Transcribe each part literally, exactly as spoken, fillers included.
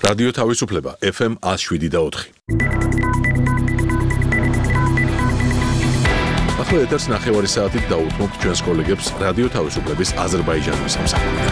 რადიო თავისუფლება ეფ ემ one oh seven და four. ახლა ეთერს ნახევარი საათით დაუთმობთ ჩვენს კოლეგებს რადიო თავისუფლების აზერბაიჯანის სამსახურიდან.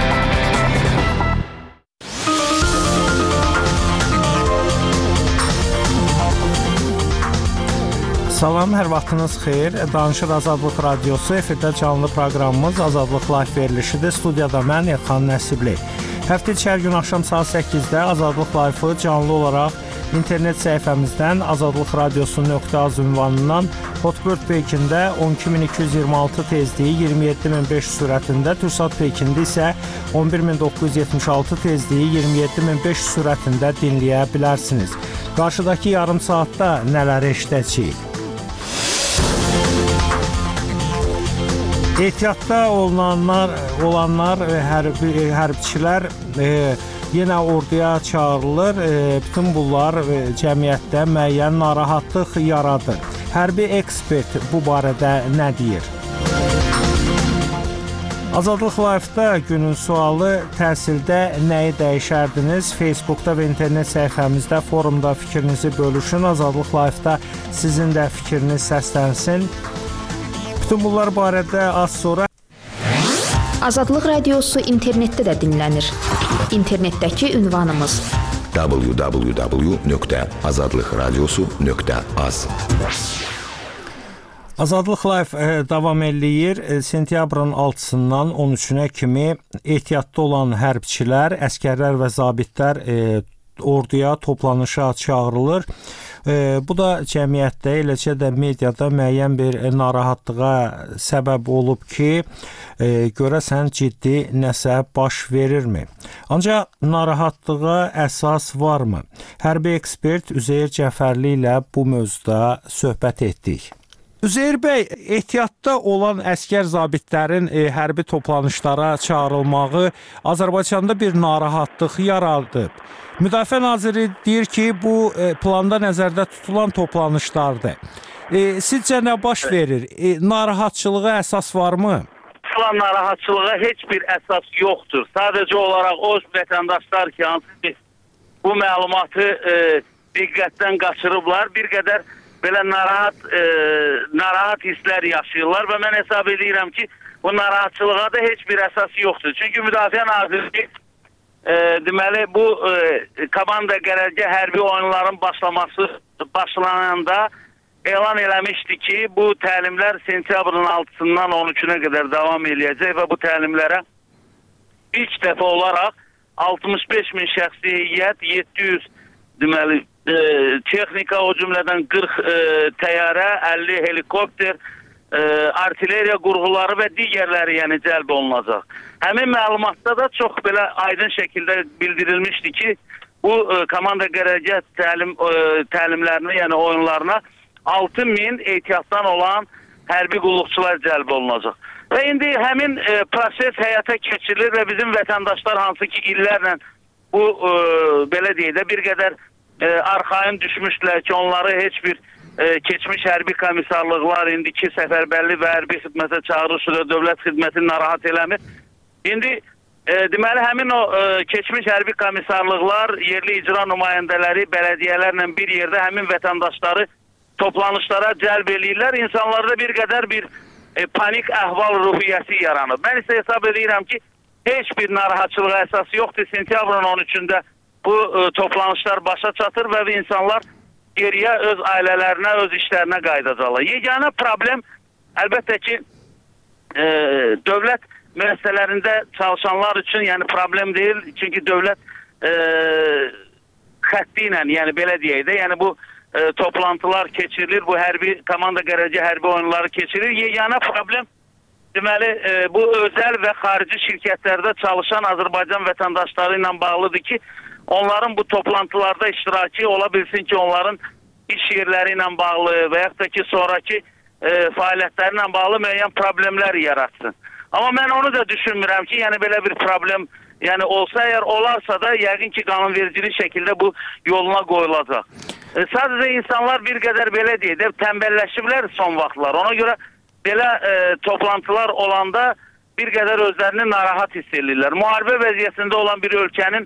Salam, hər vaxtınız xeyir. Danışır Azadlıq Radiosu, efirdə canlı proqramımız Azadlıq Live verilişidir. Studiyada mən Elxan Nəsibli. Həftə içi hər gün axşam saat səkkizdə Azadlıq Live-ı canlı olaraq internet səhifəmizdən azadlıq radiosu nöqtə az ünvanından Hotbird Peykində on iki min iki yüz iyirmi altı tezliyi iyirmi yeddi min beş yüz sürətində, Türksat Peykində isə on bir min doqquz yüz yetmiş altı tezliyi iyirmi yeddi min beş yüz sürətində dinləyə bilərsiniz. Qarşıdakı yarım saatda nələr eşidəcəyik? Ehtiyatda olanlar, olanlar hərbi, hərbçilər e, yenə orduya çağırılır. E, bütün bunlar e, cəmiyyətdə müəyyən narahatlıq yaradır. Hərbi ekspert bu barədə nə deyir? Azadlıq Live-da günün sualı təhsildə nəyi dəyişərdiniz? Facebookda və internet səhifəmizdə, forumda fikrinizi bölüşün. Azadlıq Live-da sizin də fikriniz səslənsin. Bütün bunlar barədə az sonra. Azadlıq Radiosu internetdə də dinlənir. İnternetdəki ünvanımız w w w nöqtə azadlıq radiosu nöqtə az. Azadlıq Live e, davam eləyir. E, sentyabrın altısından on üçünə kimi ehtiyatda olan hərbçilər, əskərlər və zabitlər e, orduya toplanışa çağırılır. E, bu da cəmiyyətdə, eləcə də mediada müəyyən bir narahatlığa səbəb olub ki, e, görəsən ciddi nəsə baş verirmi? Ancaq narahatlığa əsas varmı? Hərbi ekspert Üzeyir Cəfərli ilə bu mövzuda söhbət etdik. Üzeyir bəy, ehtiyatda olan əskər zabitlərin e, hərbi toplanışlara çağırılmağı Azərbaycanda bir narahatlıq yaradıb. Müdafiə naziri deyir ki, bu e, planda nəzərdə tutulan toplanışlardır. E, sizcə nə baş verir? E, narahatçılığa əsas varmı? Plan narahatçılığa heç bir əsas yoxdur. Sadəcə olaraq o vətəndaşlar ki, hansı ki, bu məlumatı e, diqqətdən qaçırıblar, bir qədər belə narahat, e, narahat hisslər yaşayırlar və mən hesab edirəm ki, bu narahatçılığa da heç bir əsas yoxdur. Çünki Müdafiə Nazirliyi e, deməli bu e, komanda qərargah hərbi oyunların başlaması başlananda elan eləmişdi ki, bu təlimlər sentyabrın altısından on üçünə qədər davam eləyəcək və bu təlimlərə ilk dəfə olaraq altmış beş min şəxsi heyət, yeddi yüz deməli E, texnika, o cümlədən qırx e, təyyarə, əlli helikopter, e, artilleriya qurğuları və digərləri yəni cəlb olunacaq. Həmin məlumatda da çox belə aydın şəkildə bildirilmişdi ki, bu e, komanda qərargah təlim, e, təlimlərinə, yəni oyunlarına altı min ehtiyatdan olan hərbi qulluqçular cəlb olunacaq. Və indi həmin e, proses həyata keçirilir və bizim vətəndaşlar hansı ki illərlə bu e, belə deyək də bir qədər E, arxayın düşmüşdülər ki, onları heç bir e, keçmiş hərbi komissarlıqlar, indiki səfərbərli və hərbi xidmətə çağırış və dövlət xidmətini narahat eləmir. İndi e, deməli həmin o e, keçmiş hərbi komissarlıqlar, yerli icra nümayəndələri, bələdiyyələrlə bir yerdə həmin vətəndaşları toplanışlara cəlb eləyirlər. İnsanlarda bir qədər bir e, panik əhval ruhiyyəsi yaranır. Mən isə hesab edirəm ki, heç bir narahatçılığa əsas yoxdur. Sentyabrın on üçündə bu e, toplanışlar başa çatır və insanlar geriyə öz ailələrinə, öz işlərinə qayıdacaqlar. Yeganə problem əlbəttə ki, e, dövlət müəssisələrində çalışanlar üçün yəni problem deyil. Çünki dövlət e, xətti ilə, yəni belə deyək də, yəni bu e, toplantılar keçirilir, bu hərbi komanda qərargah hərbi oyunları keçirilir. Yeganə problem deməli e, bu özəl və xarici şirkətlərdə çalışan Azərbaycan vətəndaşları ilə bağlıdır ki, onların bu toplantılarda iştirakı ola bilsin ki, onların iş yerləri ilə bağlı və yaxud da ki, sonraki e, fəaliyyətləri ilə bağlı müəyyən problemlər yaratsın. Amma mən onu da düşünmürəm ki, yəni belə bir problem yəni olsa, əgər olarsa da yəqin ki, qanunvericilik şəkildə bu yoluna qoyulacaq. E, sadəcə insanlar bir qədər belə deyək də tənbəlləşiblər son vaxtlar. Ona görə belə e, toplantılar olanda bir qədər özlərini narahat hiss edirlər. Müharibə vəziyyətində olan bir ölkənin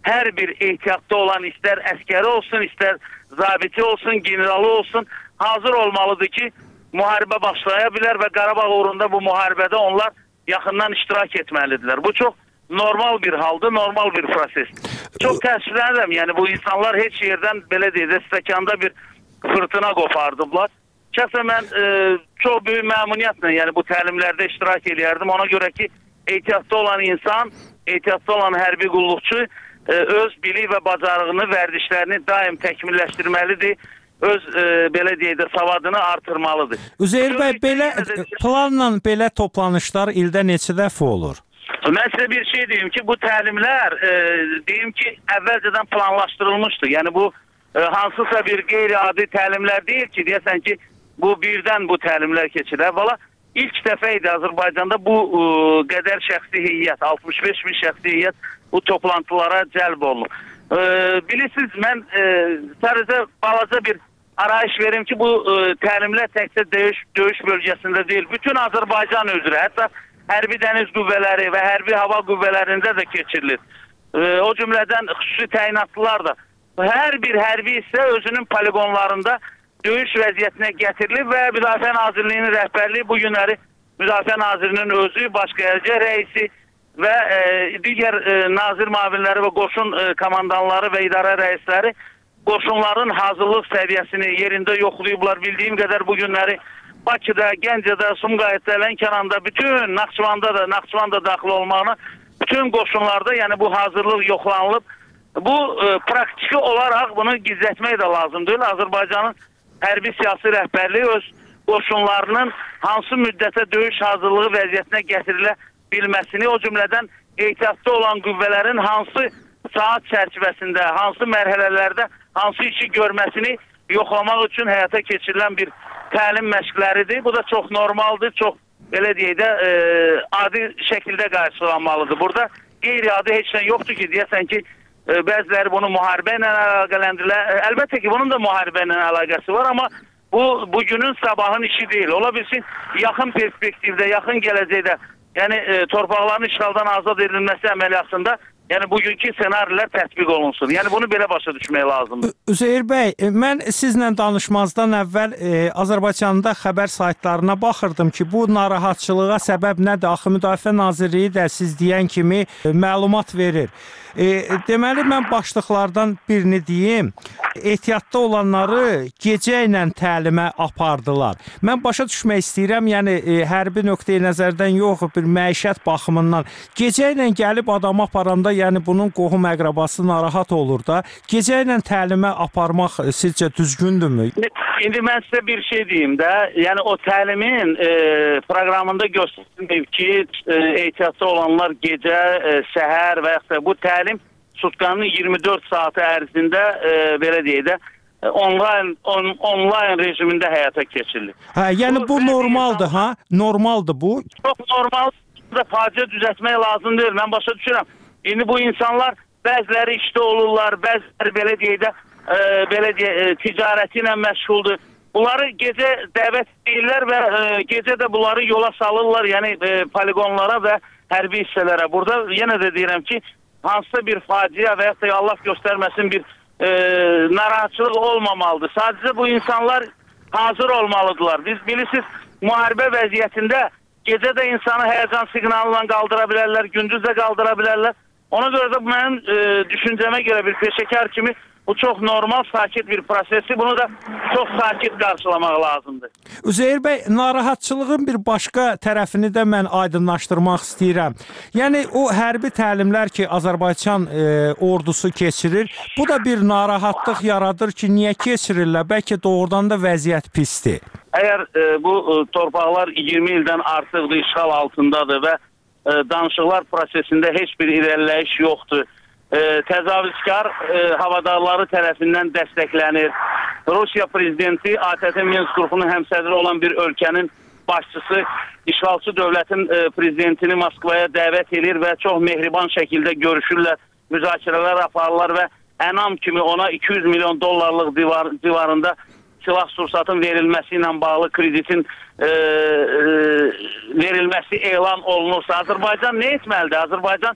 hər bir ehtiyatda olan, istər əskəri olsun, istər zabiti olsun, generalı olsun, hazır olmalıdır ki, müharibə başlaya bilər və Qarabağ uğrunda bu müharibədə onlar yaxından iştirak etməlidirlər. Bu çox normal bir haldır, normal bir proses. Çox təəssüflənirəm, yəni bu insanlar heç yerdən, belə deyək də, stəkanda bir fırtına qopardıblar. Şəxsən mən e, çox böyük məmnuniyyətlə yəni bu təlimlərdə iştirak edərdim. Ona görə ki, ehtiyatda olan insan, ehtiyatda olan hərbi qulluqçu e, öz bilik və bacarığını, vərdişlərini daim təkmilləşdirməlidir. Öz e, belə deyək də savadını artırmalıdır. Üzeyir bəy, belə planla belə toplanışlar ildə neçə dəfə olur? Mən sizə bir şey deyim ki, bu təlimlər e, deyim ki, əvvəlcədən planlaşdırılmışdır. Yəni bu e, hansısa bir qeyri-adi təlimlər deyil ki, deyəsən ki, bu birdən bu təlimlər keçir. Əvvəla ilk dəfə idi Azərbaycanda bu e, qədər şəxsi heyət, altmış beş min şəxsi heyət bu toplantılara cəlb olunur. E, bilirsiniz, mən e, sadəcə balaca bir arayış verim ki, bu e, təlimlər təkcə döyüş, döyüş bölgəsində deyil, bütün Azərbaycan üzrə, hətta hərbi dəniz qüvvələri və hərbi hava qüvvələrində də keçirilir. E, o cümlədən xüsusi təyinatlılar da. Hər bir hərbi isə özünün poligonlarında döyüş vəziyyətinə gətirilir və Müdafiə Nazirliyinin rəhbərliyi bu günləri Müdafiə Nazirinin özü, Baş Qərargah rəisi və e, digər e, nazir müavinləri və qoşun e, komandanları və idarə rəisləri qoşunların hazırlıq səviyyəsini yerində yoxlayıblar. Bildiyim qədər bu günləri Bakıda, Gəncədə, Sumqayıtda, Lənkəranda, bütün Naxçıvanda da, Naxçıvanda daxil olmağına bütün qoşunlarda yəni bu hazırlıq yoxlanılıb. Bu e, praktiki olaraq bunu gizlətmək də lazım deyil. Azərbaycanın hərbi siyasi rəhbərliyi öz qoşunlarının hansı müddətə döyüş hazırlığı vəziyyətinə gətirilə bilməsini, o cümlədən ehtiyatda olan qüvvələrin hansı saat çərçivəsində, hansı mərhələlərdə hansı işi görməsini yoxlamaq üçün həyata keçirilən bir təlim məşqləridir. Bu da çox normaldır, çox belə deyək də e, adi şəkildə qarşılanmalıdır. Burada qeyri-adi heç nə yoxdur ki, deyəsən ki, e, bəziləri bunu müharibə ilə əlaqələndirilər. E, əlbəttə ki, bunun da müharibə ilə əlaqəsi var, amma bu bugünün sabahın işi deyil. Ola bilsin, yaxın perspektivdə, yaxın gələcəkdə, yəni e, torpaqların işğaldan azad edilməsi əməliyyatında yəni bugünkü senarilər tətbiq olunsun. Yəni bunu belə başa düşmək lazımdır. Üzeyir bəy, mən sizlə danışmazdan əvvəl e, Azərbaycanda xəbər saytlarına baxırdım ki, bu narahatçılığa səbəb nədir? Axı Müdafiə Nazirliyi də siz deyən kimi e, məlumat verir. E, deməli, mən başlıqlardan birini deyim. Ehtiyatda olanları gecə ilə təlimə apardılar. Mən başa düşmək istəyirəm, yəni e, hərbi nöqteyi nəzərdən yox, bir məişət baxımından. Gecə ilə gəlib adamı aparanda, yəni bunun qohum əqrabası narahat olur da. Gecə ilə təlimə aparmaq sizcə düzgündürmü? İndi mən sizə bir şey deyim də, yəni o təlimin e, proqramında göstərilməyib ki, e, ehtiyatda olanlar gecə, e, səhər və yaxud da bu təlim sutkanın iyirmi dörd saatı ərzində e, belə deyək də onlayn on, onlayn rejimində həyata keçirilir. Hə, yəni bu, bu normaldır, ha? Normaldır bu. Çox normal. Faciə düzəltmək lazım deyil. Mən başa düşürəm. İndi bu insanlar bəziləri işdə olurlar, bəziləri belə deyək də e, belə deyək, e, ticarəti ilə məşğuldur. Bunları gecə dəvət edirlər və e, gecə də bunları yola salırlar, yəni e, poligonlara və hərbi hissələrə. Burada yenə də deyirəm ki, hansısa bir faciə və ya da Allah göstərməsin bir e, narahatçılıq olmamalıdır. Sadəcə bu insanlar hazır olmalıdırlar. Biz bilirsiniz, müharibə vəziyyətində gecə də insanı həyəcan siqnalından qaldıra bilərlər, gündüz də qaldıra bilərlər. Ona görə də mənim e, düşüncəmə görə bir peşəkar kimi bu çox normal, sakit bir prosesi. Bunu da çox sakit qarşılamaq lazımdır. Üzeyir bəy, narahatçılığın bir başqa tərəfini də mən aydınlaşdırmaq istəyirəm. Yəni o hərbi təlimlər ki, Azərbaycan e, ordusu keçirir, bu da bir narahatlıq yaradır ki, niyə keçirirlər? Bəlkə doğrudan da vəziyyət pisdir. Əgər e, bu e, torpaqlar iyirmi ildən artıqdır, işğal altındadır və e, danışıqlar prosesində heç bir irəliləyiş yoxdur. E, təcavüzkar e, havadarları tərəfindən dəstəklənir. Rusiya prezidenti A T T Minsk qrupunun həmsədri olan bir ölkənin başçısı işğalçı dövlətin e, prezidentini Moskvaya dəvət edir və çox mehriban şəkildə görüşürlər, müzakirələr aparırlar və ənam kimi ona iki yüz milyon dollarlıq divar, civarında silah sursatın verilməsi ilə bağlı kreditin e, e, verilməsi elan olunursa, Azərbaycan nə etməlidir? Azərbaycan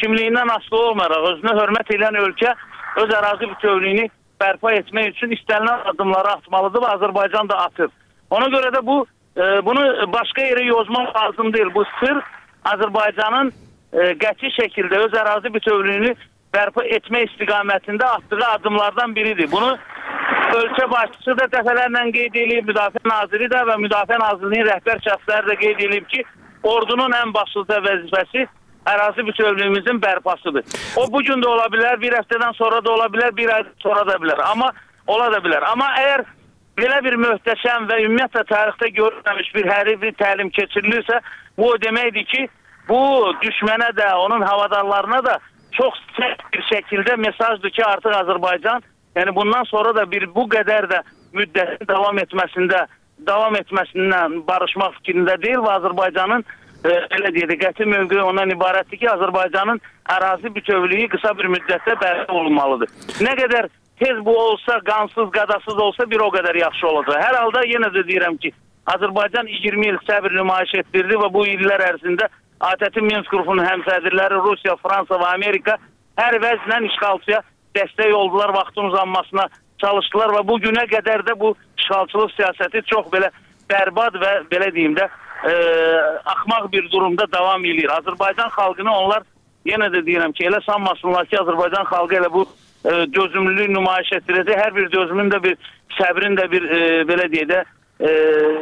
kimliyindən asılı olmayaraq özünə hörmət edən ölkə öz ərazi bütövlüyünü bərpa etmək üçün istənilən addımları atmalıdır və Azərbaycan da atır. Ona görə də bu e, bunu başqa yerə yozmaq lazım deyil. Bu sırf Azərbaycanın e, qəti şəkildə öz ərazi bütövlüyünü bərpa etmək istiqamətində atdığı addımlardan biridir. Bunu ölkə başçısı da dəfələrlə qeyd edib, Müdafiə Naziri də və Müdafiə Nazirliyinin rəhbər şəxsləri də qeyd edib ki, ordunun ən başlıca vəzifəsi ərazi bütövlüyümüzün bərpasıdır. O bugün də ola bilər, bir həftədən sonra da ola bilər, bir ay sonra da bilər. Amma ola da bilər. Amma əgər belə bir möhtəşəm və ümumiyyətlə tarixdə görülməmiş bir hərbi təlim keçirilirsə, bu o deməkdir ki, bu düşmənə də, onun havadarlarına da çox sərt bir şəkildə mesajdır ki, artıq Azərbaycan, yəni bundan sonra da bir bu qədər də müddətin davam etməsində, davam etməsindən barışmaq fikrində deyil və Azərbaycanın e, elə deyək, qəti mövqeyi ondan ibarətdir ki, Azərbaycanın ərazi bütövlüyü qısa bir müddətdə bərpa olunmalıdır. Nə qədər tez bu olsa, qansız, qadasız olsa bir o qədər yaxşı olacaq. Hər halda yenə də deyirəm ki, Azərbaycan iyirmi il səbir nümayiş etdirdi və bu illər ərzində A T T Minsk qrupunun həmsədrləri Rusiya, Fransa və Amerika hər vəzlə işğalçıya dəstək oldular, vaxtın uzanmasına çalışdılar və bu günə qədər də bu işğalçılıq siyasəti çox belə bərbad və belə deyim də e, axmaq bir durumda davam edir. Azərbaycan xalqını onlar yenə də deyirəm ki, elə sanmasınlar ki, Azərbaycan xalqı elə bu e, dözümlülük nümayiş etdirəcək. Hər bir dözümün də bir, səbrin də bir e, belə deyək də e,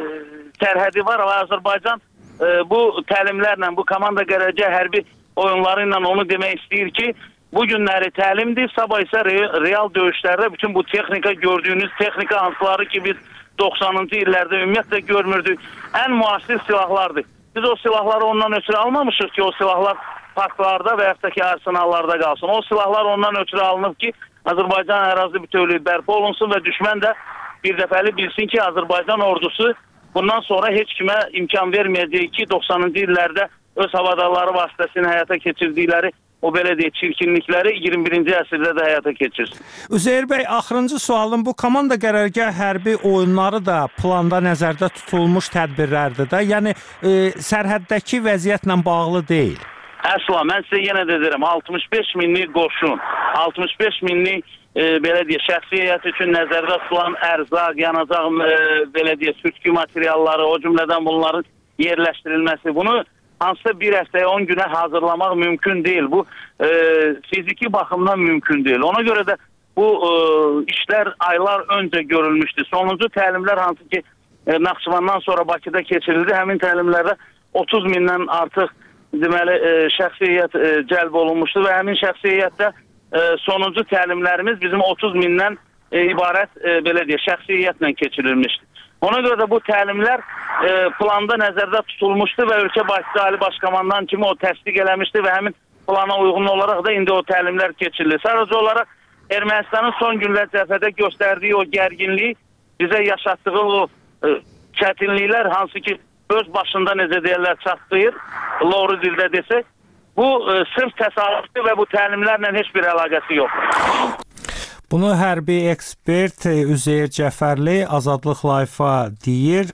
sərhədi var və Azərbaycan bu təlimlərlə, bu komanda gələcək hərbi oyunları ilə onu demək istəyir ki, bu günləri təlimdir, sabah isə real döyüşlərdə bütün bu texnika, gördüyünüz texnika hansıları ki biz doxsanıncı illərdə ümumiyyətlə görmürdük, ən müasir silahlardır. Biz o silahları ondan ötürü almamışıq ki, o silahlar parklarda və yaxud da ki, arsenallarda qalsın. O silahlar ondan ötürü alınıb ki, Azərbaycan ərazi bütövlüyü bərpa olunsun və düşmən də bir dəfəli bilsin ki, Azərbaycan ordusu bundan sonra heç kimə imkan verməyəcək ki, doxsanıncı illərdə öz havadarları vasitəsilə həyata keçirdikləri o belə deyək, çirkinlikləri iyirmi birinci əsrdə də həyata keçirsin. Üzeyir bəy, axırıncı sualım, bu komanda qərargah hərbi oyunları da planda nəzərdə tutulmuş tədbirlərdir də, yəni e, sərhəddəki vəziyyətlə bağlı deyil. Əsla, mən sizə yenə də deyirəm, altmış beş minlik qoşun, altmış beş minlik e, belə deyək, şəxsi heyət üçün nəzərdə tutulan ərzaq, yanacaq, e, belə deyək, sürtkü materialları, o cümlədən bunların yerləşdirilməsi, bunu hansısa bir həftəyə on günə hazırlamaq mümkün deyil. Bu e, fiziki baxımdan mümkün deyil. Ona görə də bu e, işlər aylar öncə görülmüşdü. Sonuncu təlimlər hansı ki e, Naxçıvandan sonra Bakıda keçirildi. Həmin təlimlərdə otuz mindən artıq deməli e, şəxsi heyət e, cəlb olunmuşdu və həmin şəxsi heyətdə e, sonuncu təlimlərimiz bizim otuz mindən e, ibarət e, belə deyək, şəxsi heyətlə keçirilmişdi. Ona görə də bu təlimlər e, planda nəzərdə tutulmuşdu və ölkə başçısı Ali Başkomandan kimi o təsdiq eləmişdi və həmin plana uyğun olaraq da indi o təlimlər keçirilir. Sadəcə olaraq Ermənistanın son günlər cəbhədə göstərdiyi o gərginliyi, bizə yaşatdığı o e, çətinliklər, hansı ki öz başında necə deyirlər çatdıyır, doğru dildə desək, bu e, sırf təsadüfdür və bu təlimlərlə heç bir əlaqəsi yoxdur. Bunu hərbi ekspert Üzeyir Cəfərli Azadlıq Live-a deyir.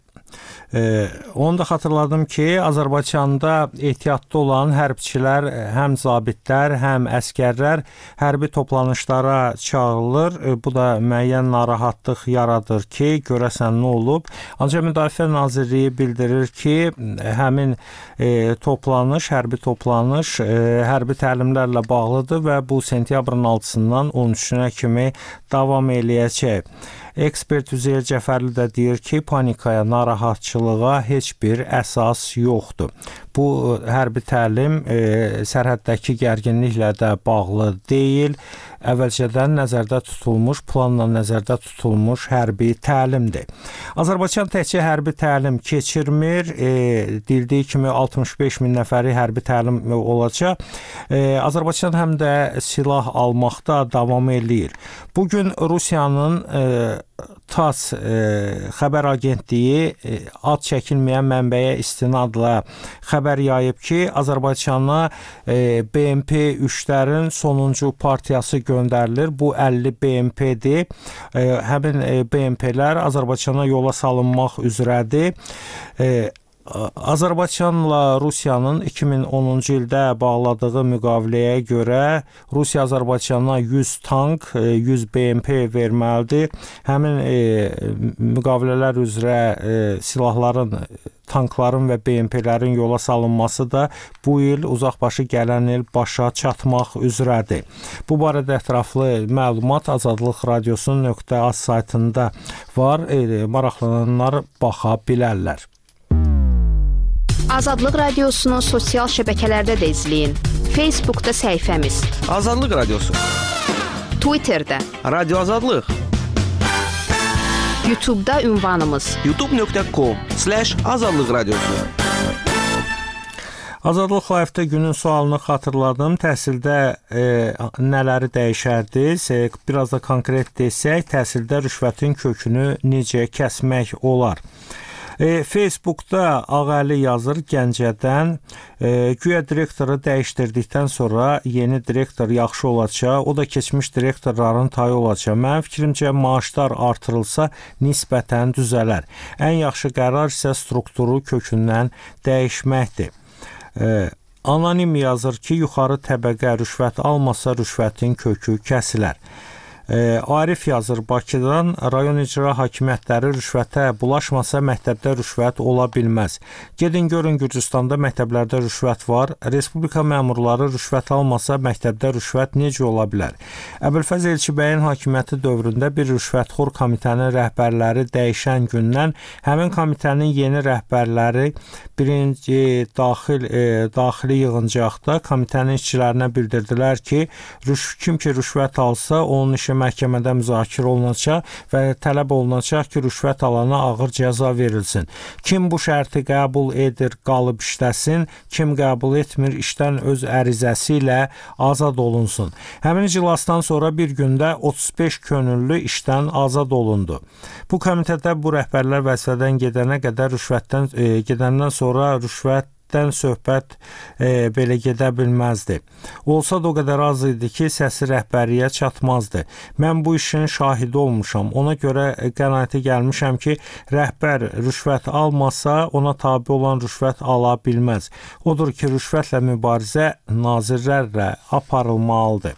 Ee, onu da xatırladım ki, Azərbaycanda ehtiyatlı olan hərbçilər, həm zabitlər, həm əskərlər hərbi toplanışlara çağırılır. E, bu da müəyyən narahatlıq yaradır ki, görəsən nə olub. Ancaq Müdafiə Nazirliyi bildirir ki, həmin e, toplanış, hərbi toplanış e, hərbi təlimlərlə bağlıdır və bu sentyabrın altısından on üçünə kimi davam eləyəcək. Ekspert Üzeyir Cəfərli də deyir ki, panikaya, narahatçılığa heç bir əsas yoxdur. Bu hərbi təlim e, sərhəddəki gərginliklə də bağlı deyil. Əvvəlcədən nəzərdə tutulmuş, planla nəzərdə tutulmuş hərbi təlimdir. Azərbaycan təkcə hərbi təlim keçirmir. E, Dildiyi kimi altmış beş min nəfəri hərbi təlim olacaq. E, Azərbaycan həm də silah almaqda davam eləyir. Bugün Rusiyanın e, TASS e, xəbər agentliyi e, ad çəkilməyən mənbəyə istinadla xəbər yayıb ki, Azərbaycana e, B M P üçlərin sonuncu partiyası göndərilir. Bu əlli B M P-dir. E, həmin e, B M P-lər Azərbaycana yola salınmaq üzrədir. E, Azərbaycanla Rusiyanın iki min onuncu ildə bağladığı müqaviləyə görə Rusiya Azərbaycana yüz tank, yüz B M P verməlidir. Həmin e, müqavilələr üzrə e, silahların, tankların və B M P-lərin yola salınması da bu il, uzaqbaşı gələn il başa çatmaq üzrədir. Bu barədə ətraflı məlumat Azadlıq Radiosu nöqtə az saytında var. E, maraqlananlar baxa bilərlər. Azadlıq Radiosunu sosial şəbəkələrdə də izləyin. Facebookda səhifəmiz Azadlıq Radiosu, Twitterdə Radio Azadlıq, YouTube'da ünvanımız youtube nöqtə com slash azadlıq radiosu. Azadlıq Live-da günün sualını xatırladım. Təhsildə e, nələri dəyişərdiniz? E, biraz da konkret desək, təhsildə rüşvətin kökünü necə kəsmək olar? E, Facebookda Ağəli yazır Gəncədən, e, güya direktoru dəyişdirdikdən sonra yeni direktor yaxşı olacaq, o da keçmiş direktorların tayı olacaq. Mənim fikrimcə maaşlar artırılsa nisbətən düzələr. Ən yaxşı qərar isə strukturu kökündən dəyişməkdir. E, Anonim yazır ki, yuxarı təbəqə rüşvət almasa rüşvətin kökü kəsilər. E, Arif yazır Bakıdan, rayon icra hakimiyyətləri rüşvətə bulaşmasa məktəbdə rüşvət ola bilməz. Gedin görün Gürcüstanda məktəblərdə rüşvət var. Respublika məmurları rüşvət almasa məktəbdə rüşvət necə ola bilər? Əbülfəz Elçibəyin hakimiyyəti dövründə bir rüşvətxor komitənin rəhbərləri dəyişən gündən həmin komitənin yeni rəhbərləri birinci daxil e, daxili yığıncaqda komitənin işçilərinə bildirdilər ki, rüş, kim ki rüşvət alsa onun işi məhkəmədə müzakirə olunacaq və tələb olunacaq ki, rüşvət alana ağır cəza verilsin. Kim bu şərti qəbul edir, qalıb işləsin, kim qəbul etmir, işdən öz ərizəsi ilə azad olunsun. Həmin iclasdan sonra bir gündə otuz beş könüllü işdən azad olundu. Bu komitədə bu rəhbərlər vəzifədən gedənə qədər rüşvətdən e, gedəndən sonra rüşvət dən söhbət e, belə gedə bilməzdi. Olsa da o qədər az idi ki, səsi rəhbərliyə çatmazdı. Mən bu işin şahidi olmuşam. Ona görə qənaətə gəlmişəm ki, rəhbər rüşvət almasa, ona tabi olan rüşvət ala bilməz. Odur ki, rüşvətlə mübarizə nazirlərlə aparılmalıdır.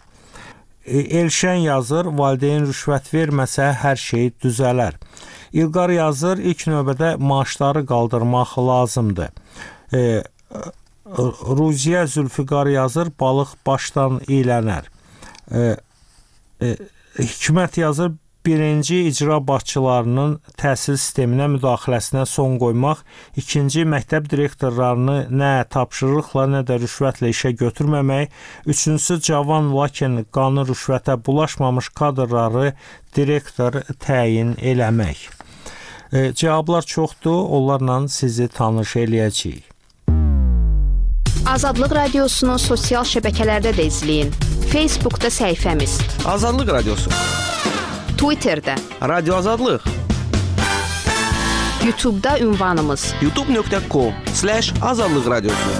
E, Elşən yazır, valideyn rüşvət verməsə hər şey düzələr. İlqar yazır, ilk növbədə maaşları qaldırmaq lazımdır. E, Ruziyə Zülfiqar yazır, balıq başdan iylənər. E, e, Hikmət yazır, birinci icra başçılarının təhsil sisteminə müdaxiləsinə son qoymaq, ikinci məktəb direktorlarını nə tapşırıqla, nə də rüşvətlə işə götürməmək, üçüncüsü cavan lakin qanı rüşvətə bulaşmamış kadrları direktor təyin eləmək. E, cavablar çoxdur, onlarla sizi tanış eləyəcəyik. Azadlıq Radiosunu sosial şəbəkələrdə də izləyin. Facebookda səhifəmiz Azadlıq Radiosu, Twitterdə Radio Azadlıq, YouTube'da ünvanımız youtube nöqtə com slash azadlıq radiosu.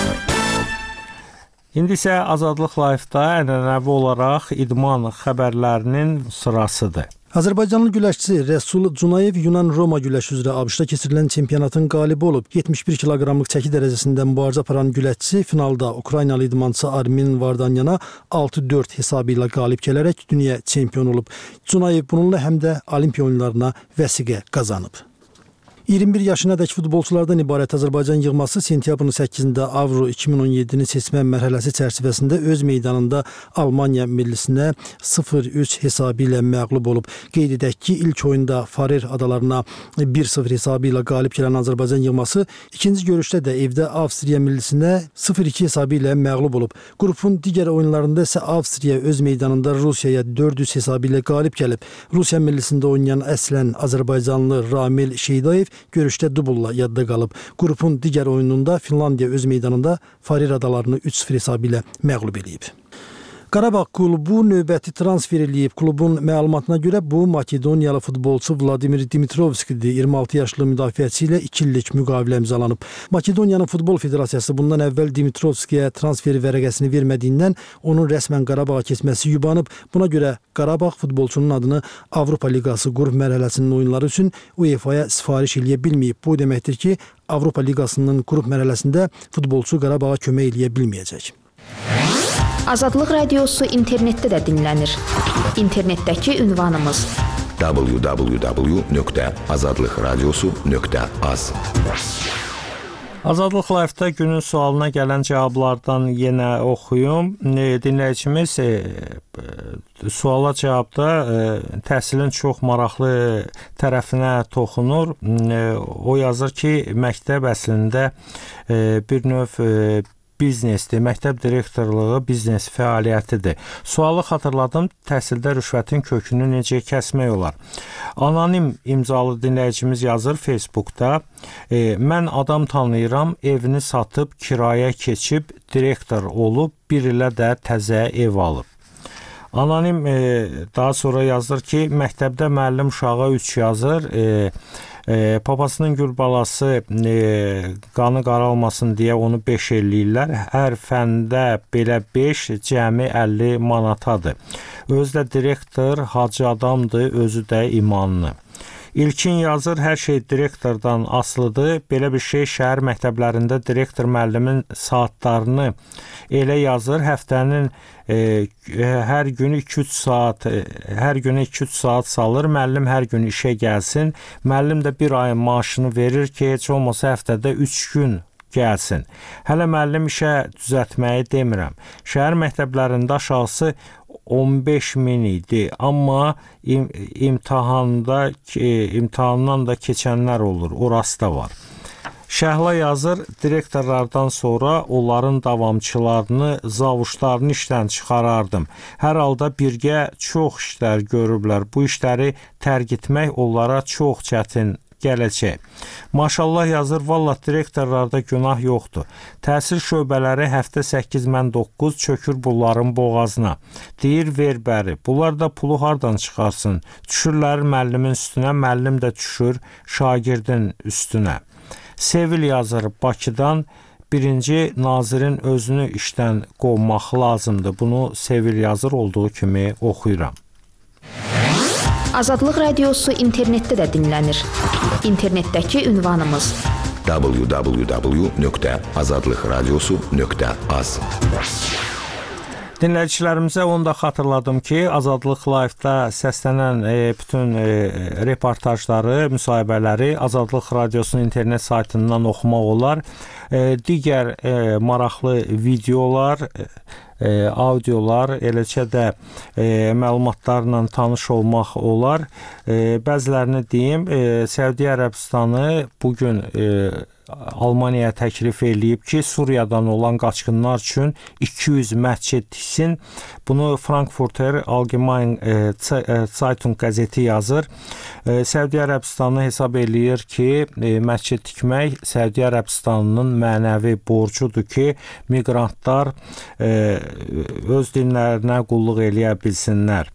İndi isə Azadlıq Live-da ənənəvi olaraq idman xəbərlərinin sırasıdır. Azərbaycanlı güləşçi Rəsul Cunayev Yunan-Roma güləşi üzrə ABŞ-da keçirilən çempionatın qalibi olub. yetmiş bir kiloqramlıq çəki dərəcəsində mübarizə aparan güləşçi finalda Ukraynalı idmançı Armin Vardanyana altı dörd hesabı ilə qalib gələrək dünya çempionu olub. Cunayev bununla həm də Olimpiya oyunlarına vəsiqə qazanıb. iyirmi bir yaşınadək futbolçulardan ibarət Azərbaycan yığması sentyabrın səkkizində Avro iki min on yeddinin seçmə mərhələsi çərçivəsində öz meydanında Almaniya millisinə sıfır üç hesabı ilə məğlub olub. Qeyd edək ki, ilk oyunda Farer adalarına bir sıfır hesabı ilə qalib gələn Azərbaycan yığması ikinci görüşdə də evdə Avstriya millisinə sıfır iki hesabı ilə məğlub olub. Qrupun digər oyunlarında isə Avstriya öz meydanında Rusiyaya dörd üç hesabı ilə qalib gəlib. Rusiya millisində oynayan əslən Azərbaycanlı Ramil Şeydayev görüşdə dubulla yadda qalıb. Qrupun digər oyununda Finlandiya öz meydanında Farer adalarını üç sıfır hesabı ilə məğlub edib. Qarabağ klubu növbəti transfer eləyib. Klubun məlumatına görə bu Makedoniyalı futbolçu Vladimir Dimitrovskidir. iyirmi altı yaşlı müdafiəçi ilə iki illik müqavilə imzalanıb. Makedoniyanın Futbol Federasiyası bundan əvvəl Dimitrovskiyə transfer vərəqəsini vermədiyindən onun rəsmən Qarabağa keçməsi yubanıb. Buna görə Qarabağ futbolçunun adını Avropa Liqası qrup mərhələsinin oyunları üçün UEFA-ya sifariş eləyə bilməyib. Bu deməkdir ki, Avropa Liqasının qrup mərhələsində futbolçu Qarabağa kömək eləyə bilməyəcək. Azadlıq Radiosu internetdə də dinlənir. İnternetdəki ünvanımız w w w nöqtə azadlıq radiosu nöqtə az. Azadlıq Live-da günün sualına gələn cavablardan yenə oxuyum. Dinləyicimiz e, suala cavabda e, təhsilin çox maraqlı tərəfinə toxunur. E, o yazır ki, məktəb əslində e, bir növ e, biznesdir, məktəb direktorluğu biznes fəaliyyətidir. Sualı xatırladım, təhsildə rüşvətin kökünü necə kəsmək olar? Anonim imzalı dinləyicimiz yazır Facebookda, e, mən adam tanıyıram, evini satıb, kiraya keçib, direktor olub, bir ilə də təzə ev alıb. Anonim e, daha sonra yazır ki, məktəbdə müəllim uşağa üç yazır, e, E, papasının gül balası e, qanı qaralmasın deyə onu beş eləyirlər. Hər fəndə belə beş, cəmi əlli manatadır. Özü də direktor, hacı adamdır, özü də imanlı. İlkin yazır, hər şey direktordan asılıdır. Belə bir şey şəhər məktəblərində direktor müəllimin saatlarını elə yazır, həftənin e, hər günü iki üç saat, e, hər günü iki üç saat salır, müəllim hər gün işə gəlsin. Müəllim də bir ayın maaşını verir ki, heç olmasa həftədə üç gün gəlsin. Hələ müəllim işə düzəltməyi demirəm. Şəhər məktəblərində aşağısı on beş min idi, amma im imtahanda e, imtahandan da keçənlər olur, orası da var. Şəhla yazır, direktorlardan sonra onların davamçılarını, zavuşlarını işdən çıxarardım. Hər halda birgə çox işlər görüblər. Bu işləri tərk etmək onlara çox çətin gələcək. Maşallah yazır, vallah direktorlarda günah yoxdur. Təhsil şöbələri həftə səkkiz mən doqquz çökür bunların boğazına. Deyir, ver bəri. Bunlar da pulu hardan çıxarsın? Düşürlər müəllimin üstünə, müəllim də düşür şagirdin üstünə. Sevil yazır, Bakıdan birinci nazirin özünü işdən qovmaq lazımdır. Bunu Sevil yazır, olduğu kimi oxuyuram. Azadlıq Radiosu internetdə də dinlənir. İnternetdəki ünvanımız w w w nöqtə azadlıq radiosu nöqtə az. Dinləyicilərimizə onu da xatırladım ki, Azadlıq Live-da səslənən e, bütün e, reportajları, müsahibələri Azadlıq Radiosunun internet saytından oxumaq olar. E, digər e, maraqlı videolar, e, audiolar, eləcə də e, məlumatlarla tanış olmaq olar. E, bəzilərini deyim, e, Səudiyyə Ərəbistanı bugün e, Almaniyaya təklif eləyib ki, Suriyadan olan qaçqınlar üçün iki yüz məscid tiksin. Bunu Frankfurter Allgemeine Zeitung qəzeti yazır. Səudiyyə Ərəbistanı hesab eləyir ki, məscid tikmək Səudiyyə Ərəbistanının mənəvi borcudur ki, miqrantlar öz dinlərinə qulluq eləyə bilsinlər.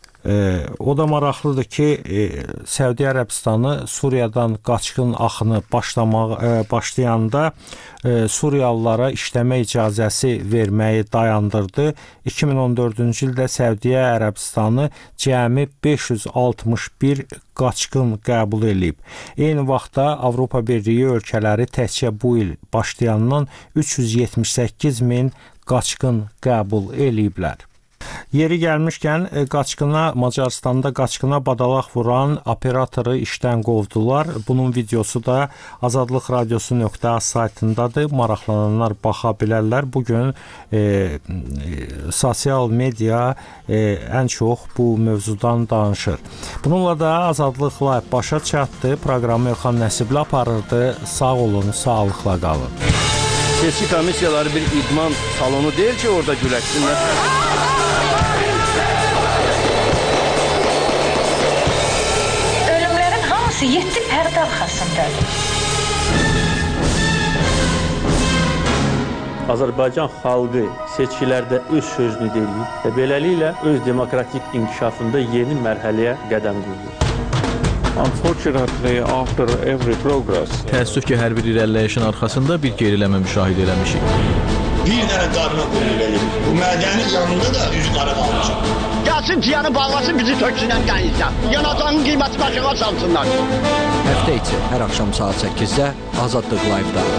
O da maraqlıdır ki, Səudiyyə Ərəbistanı Suriyadan qaçqın axını başlamaq başlayanda Suriyalılara işləmə icazəsi verməyi dayandırdı. iki min on dördüncü ildə Səudiyyə Ərəbistanı cəmi beş yüz altmış bir qaçqın qəbul edib. Eyni vaxtda Avropa Birliyi ölkələri təkcə bu il başlayandan üç yüz yetmiş səkkiz min qaçqın qəbul ediblər. Yeri gəlmişkən, qaçqına, Macaristanda qaçqına badalaq vuran operatoru işdən qovdular. Bunun videosu da azadlıq radiosu nöqtə az saytındadır. Maraqlananlar baxa bilərlər. Bugün e, e, sosial media e, ən çox bu mövzudan danışır. Bununla da Azadlıq Live başa çatdı. Proqramı Elxan Nəsibli aparırdı. Sağ olun, sağlıqla qalın. Seçki komissiyaları bir idman salonu deyil ki, orada güləşsinlər. Yeddi pərdə arxasındadır. Azərbaycan xalqı seçkilərdə öz sözünü deyir və beləliklə öz demokratik inkişafında yeni mərhələyə qədəm qoyur. Unfortunately, after every progress, təəssüf ki, hər bir irəliləyişin arxasında bir geriləmə müşahidə eləmişik. Bir dənə qarına qoyulur. Bu mədənin yanında da üz qara qalmışam. Gəlsin ciyanı bağlasın, bizi töksünən qənizdən. Yanacağın qiyməti başına salsınlar. Həftə içi hər axşam saat səkkizdə Azadlıq Live-da.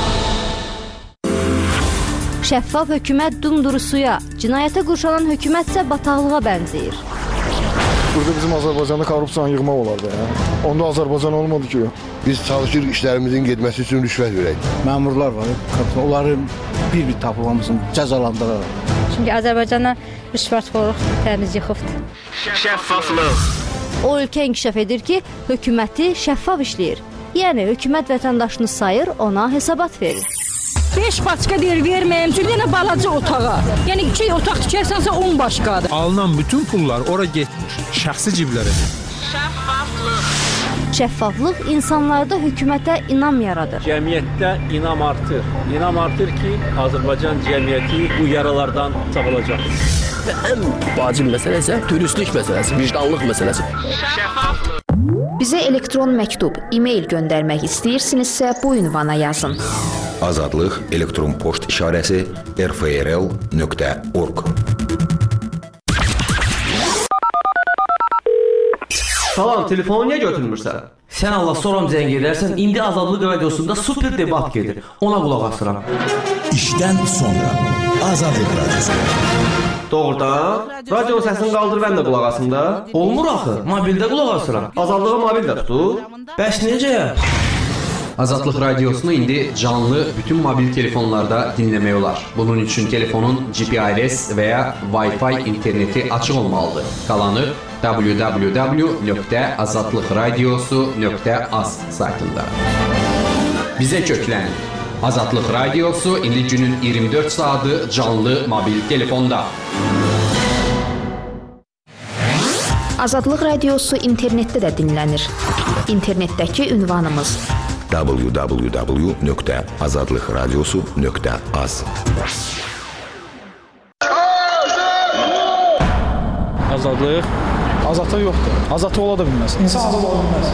Şəffaf hökumət dumdurusuya, cinayətə qurşanan hökumət isə bataqlığa bənzəyir. Burada bizim Azərbaycanda korrupsiyanı yığmaq olardı. Ya. Onda Azərbaycan olmadı ki. Biz çalışır işlərimizin getməsi üçün rüşvət verək. Məmurlar var, onların bir-bir tapılmamızın cəzalandıraraq. Çünki Azərbaycana rüşvətxorluq təmiz yıxıbdır. Şəffaflıq. O ölkə inkişaf edir ki, hökuməti şəffaf işləyir. Yəni hökumət vətəndaşını sayır, ona hesabat verir. beş başqa deyir verməyəm, çünki yenə balaca otağa. Yəni iki otaq tikərsənsə on başqadır. Alınan bütün pullar ora getmir, şəxsi ciblərə. Şəffaflıq. Şəffaflıq insanlarda hökumətə inam yaradır. Cəmiyyətdə inam artır. İnam artır ki, Azərbaycan cəmiyyəti bu yaralardan sağalacaq. Və ən vacib məsələ isə dürüstlük məsələsi, vicdanlıq məsələsi. Şəffaflıq. Bizə elektron məktub, e-mail göndərmək istəyirsinizsə bu ünvana yazın. Azadlıq elektron poçt işarəsi r f r l nöqtə org. Salam, telefonu niyə götürmürsən? Sən Allah soram zəng edərsən, indi Azadlıq radiosunda super debat gedir. Ona qulaq asıram. İşdən sonra Azadlıq radiosu. Doğrudan? Radio səsini qaldır, mən də qulaq asım da. Olmur axı, mobildə qulaq asıram. Azadlığı mobildə tutur. Bəs necə? Azadlıq radiosunu indi canlı bütün mobil telefonlarda dinləmək olar. Bunun üçün telefonun G P R S və ya Wi-Fi interneti açıq olmalıdır. Qalanı w w w nöqtə azadlıq radiosu nöqtə a z saytında. Bizə köklənin. Azadlıq radiosu indi günün iyirmi dörd saatı canlı mobil telefonda. Azadlıq radiosu internetdə də dinlənir. İnternetdəki ünvanımız w w w nöqtə azadlıq radiosu nöqtə a z. Azadlıq azadlıq yoxdur. Azadlıq ola da bilməz. İnsan azad ola bilməz.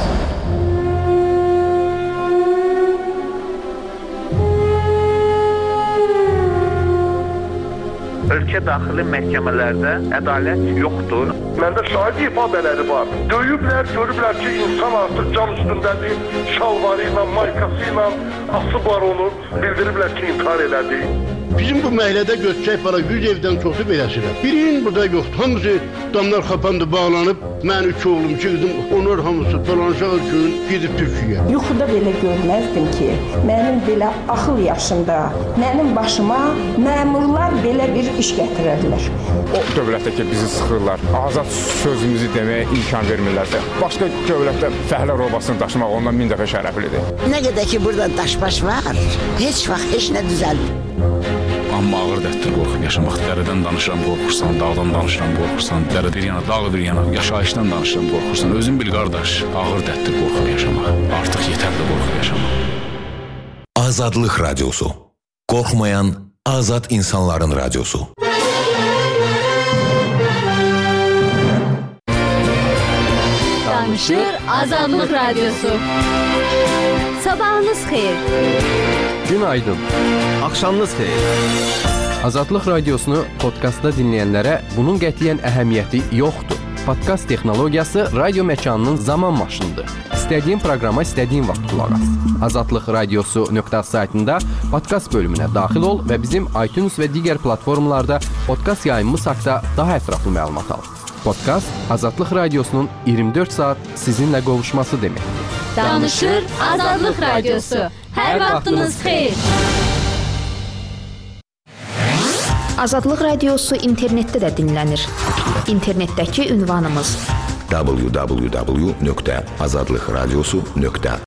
Ölkə daxili məhkəmələrdə ədalət yoxdur. Məndə şahid ifadələri var. Döyüblər, görüblər ki, insan artıq cam üstündədir, şalvarı ilə, maykası ilə asıblar onu, bildiriblər ki, intihar elədi. Bizim bu məhəllədə götürək para yüz evdən çoxu beləsirlər. Birinin burada yoxdur. Hamısı damlar xapandı, bağlanıb. Mən üç oğlum, iki qızım, onlar hamısı dolanışaq üçün gedib Türkiyəyə. Yuxuda belə görməzdim ki, mənim belə axıl yaşında, mənim başıma məmurlar belə bir iş gətirərlər. O dövlətdə ki, bizi sıxırlar, azad sözümüzü deməyə imkan vermirlərsə, başqa dövlətdə fəhlə robasını daşımaq ondan min dəfə şərəflidir. Nə qədər ki, burada daş-baş var, heç vaxt heç nə düzəlmir. Amma ağır dərddir qorxub yaşamaq. Dərədən danışıram, qorxursan, dağdan danışıram, qorxursan, dərə bir yana, dağ bir yana, yaşayışdan danışıram, qorxursan. Özün bil qardaş, ağır dərddir qorxub yaşamaq. Artıq yetərli qorxub yaşamaq. Azadlıq radiosu. Qorxmayan azad insanların radiosu. Danışır Azadlıq radiosu. Sabahınız xeyir. Günaydın. Axşamınız xeyir. Azadlıq radiosunu podkastda dinləyənlərə bunun qətiyyən əhəmiyyəti yoxdur. Podkast texnologiyası radio məkanının zaman maşınıdır. İstədiyin proqrama istədiyin vaxt qulaq as. azadlıq radiosu nöqtə a z saytında podkast bölümünə daxil ol və bizim iTunes və digər platformalarda podkast yayımımız haqqında daha ətraflı məlumat al. Podkast Azadlıq radiosunun iyirmi dörd saat sizinlə qovuşması deməkdir. Danışır Azadlıq radiosu. Hər vaxtınız xeyir. Azadlıq radiosu internetdə də dinlənir. İnternetdəki ünvanımız w w w nöqtə azadlıq radiosu nöqtə a z.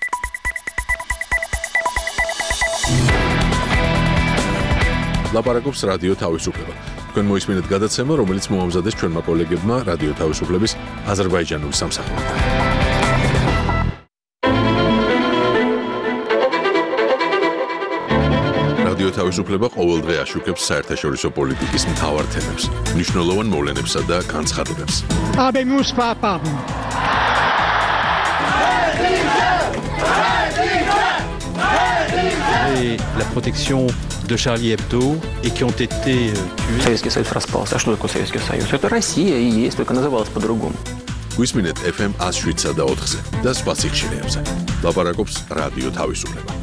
ლაპარაკობს რადიო თავისუფლება. თქვენ მოისმინეთ გადაცემა, რომელიც მოამზადეს ჩვენმა კოლეგებმა რადიო თავისუფლების აზერბაიჯანული სამსახურიდან. რადიო თავისუფლება ყოველდღე აშუქებს საერთაშორისო პოლიტიკის მთავარ თემებს, მნიშვნელოვან მოვლენებსა და განცხადებებს. Habemus papam. Et la protection de Charlie Hebdo et qui ont été tués. Советский Союз распался. А что такое Советский Союз? Это Россия и есть, только называлась по-другому. გვისმინეთ ეფ ემ one oh seven და four-ზე და სხვა სიხშირეებზე. ლაპარაკობს რადიო თავისუფლება.